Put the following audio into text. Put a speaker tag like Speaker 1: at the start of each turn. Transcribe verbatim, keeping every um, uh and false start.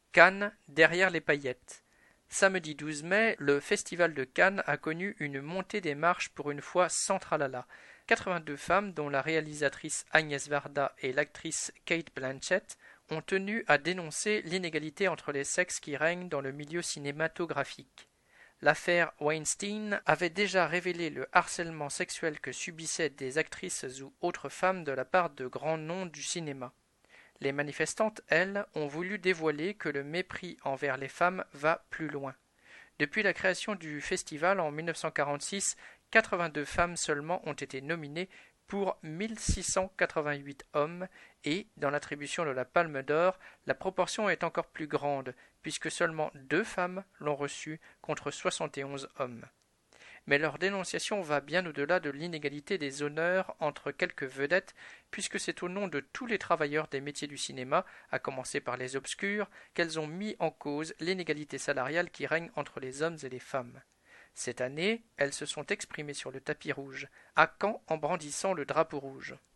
Speaker 1: Cannes, derrière les paillettes. Samedi douze mai, le festival de Cannes a connu une montée des marches pour une fois sans tralala. quatre-vingt-deux femmes, dont la réalisatrice Agnès Varda et l'actrice Cate Blanchett, ont tenu à dénoncer l'inégalité entre les sexes qui règne dans le milieu cinématographique. L'affaire Weinstein avait déjà révélé le harcèlement sexuel que subissaient des actrices ou autres femmes de la part de grands noms du cinéma. Les manifestantes, elles, ont voulu dévoiler que le mépris envers les femmes va plus loin. Depuis la création du festival en mille neuf cent quarante-six, quatre-vingt-deux femmes seulement ont été nominées pour mille six cent quatre-vingt-huit hommes et, dans l'attribution de la Palme d'Or, la proportion est encore plus grande, puisque seulement deux femmes l'ont reçue contre soixante et onze hommes. Mais leur dénonciation va bien au-delà de l'inégalité des honneurs entre quelques vedettes, puisque c'est au nom de tous les travailleurs des métiers du cinéma, à commencer par les obscurs, qu'elles ont mis en cause l'inégalité salariale qui règne entre les hommes et les femmes. Cette année, elles se sont exprimées sur le tapis rouge, à Caen en brandissant le drapeau rouge.